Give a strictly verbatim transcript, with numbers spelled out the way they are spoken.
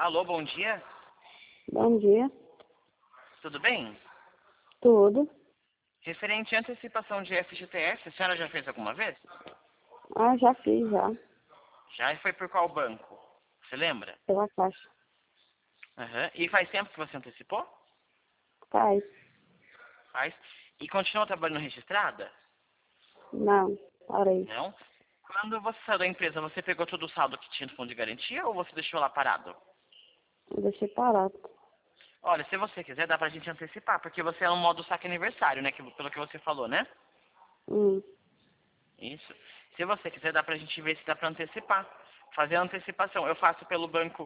Alô, bom dia. Bom dia. Tudo bem? Tudo. Referente à antecipação de F G T S, a senhora já fez alguma vez? Ah, já fiz, já. Já, e foi por qual banco? Você lembra? Pela caixa. Aham. E faz tempo que você antecipou? Faz. Faz. E continua trabalhando registrada? Não, parei. Não. Quando você saiu da empresa, você pegou todo o saldo que tinha no fundo de garantia ou você deixou lá parado? Eu deixei parado. Olha, se você quiser, dá pra gente antecipar, porque você é no modo saque aniversário, né? que- Pelo que você falou, né? Hum. Isso. Se você quiser, dá pra gente ver se dá pra antecipar. Fazer a antecipação. Eu faço pelo banco